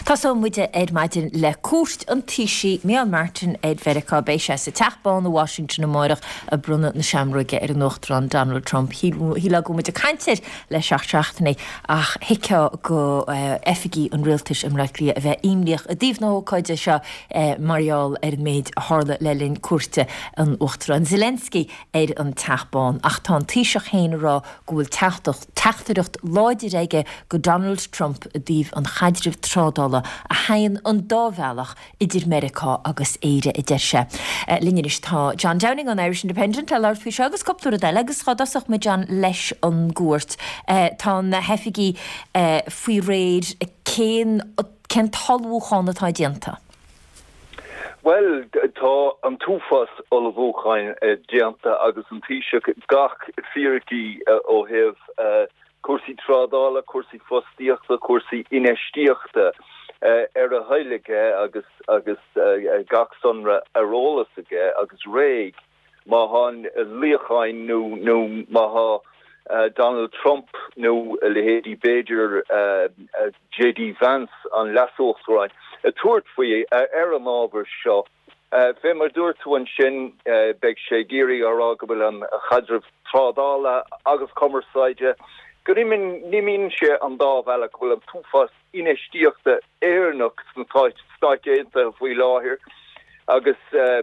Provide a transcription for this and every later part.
Tásó muide Ed Maidin le cuast an tíisi Mian Martin Ed Verica béise sa teachbán na Washington amórach a brunna na seamróige ar an Uachtaráin Donald Trump. Híla go muide caintir le seachtraachtainna ach hiice go effigií an rialtas imreiclí a bheith imlíoch a dtíobhnó coide seo Marial ar an méid hála le linn cuairte an Uachtaráin Zelensky ar an teachbán. Ach tá tíiseach héin rá go bhfuil teachtareacht láidir aige go Donald Trump a dtíobh an chaidirh trádála a hain an dábhealach idir America agus éire i deise. Linneris tá John Downing an Irish Independent a Lord Fish agus copúra deile agus chadasach me John leis an gúirt. Tá na hefigi faoi réid cén talmhúcháin atá dianta. Well, tá an túfas ó bhóchain dianta agus an tíiseach gach fíricí ó heh cuasaí trádála, cuasaí fostíochta, cuasaí inestíochta ar a heilige agus gach sonra arólas aige agus réig má han líochain nó má ha Donald Trump nó lehédi Beidir J.D. Vance an lasóchráin a tuairt faoi ar an ábhar seo fé mar dúirtú an sin beag sé géirí ará go bhfuil an chaidirh trádála agus commerceide go nimín sé an dábhealach bhfuil an túfas inestíochta éarnach san stáitgéanta faoi láthir agus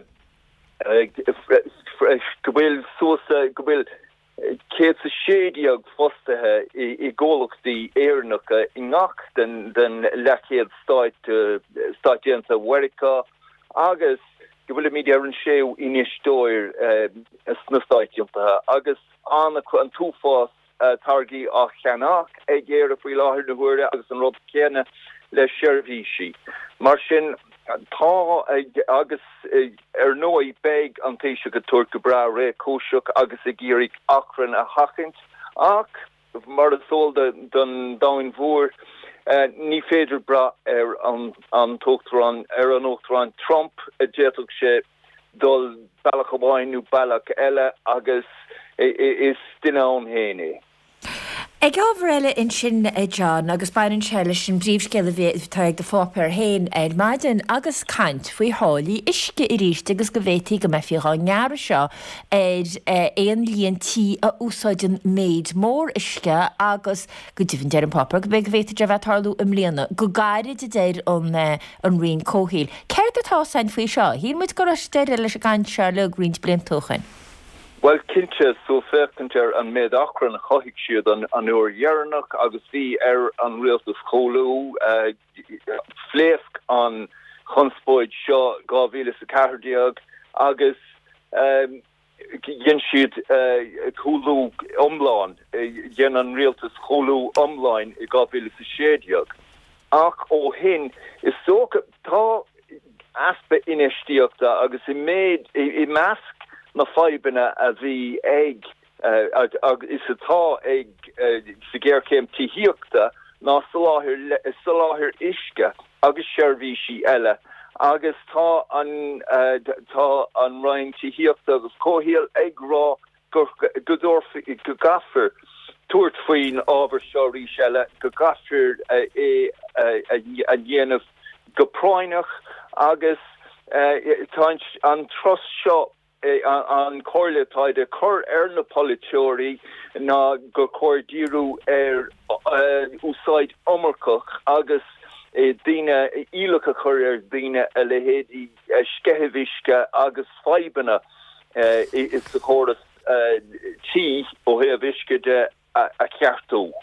go bhfuil sosa go bhfuil cé sa sédiag fostathe I ggólachtaí éarnacha I ngach den lechéad stáitgéanta America agus go bhfuil mí ar an séú inistóir na stáitgéanta agus an túfás targi a cheannach ag géir a faoi láthir na huaire agus an rud céanna le seirbhísí. Mar sin tá agus ar nói beag an téise go tuair go bra ré cóiseach agus a géirigh achran a hachint ach mar a sóilda don dáin mhór ní féidir bra ar an tóchtarán ar an Uachtaráin Trump a déadach sé dul bailach amháin nó bailach eile agus is duine an héine. Ag ábhar eile in sin John agus bain seile sin bríomhscéile bhítar ag de fápar héin Ed Maidin agus caint faoi hálaí isce I ríiste agus go bhhétaí go mefiá ngearra seo éon líon tí a úsáidin méid mór isce agus go dtíhann deir an papar go bheith bhéta de bheittarlú imlíana go gairid a déir an rion cóhéil. Ceir atá sein faoi seo, hí muid go rasteir leis a gaiint se le grint bliantóchain. Well, kinse so ferkenter an méid achran chohiig siad an uair dhearnach agus bhí ar an rialtas cholú fléasc an chunspóid seo 2014 agus gin siad cholú omláin gin an rialtas cholú omláin I 2016 ach ó hin is so tá aspe inestíochta agus I méid I measc na fáibanna a bhí ag is atá ag sa géir céim tíhíochta ná saláthir isce agus seirbhísí eile agus tá an rainn tíhíochta agus cóhéal ag rá go gafir tuairt faoin ábhar seo rís eile go gafir a dhéanamh go práineach agus an tros seo an choirletáide chur ar na politeoirí ná go cordíú ar úsáid omarcach agus duine ílacha chur ar duine a lehéadí scethehisce agus faibanna is sa chóras tí ó heh isce de a ceartú.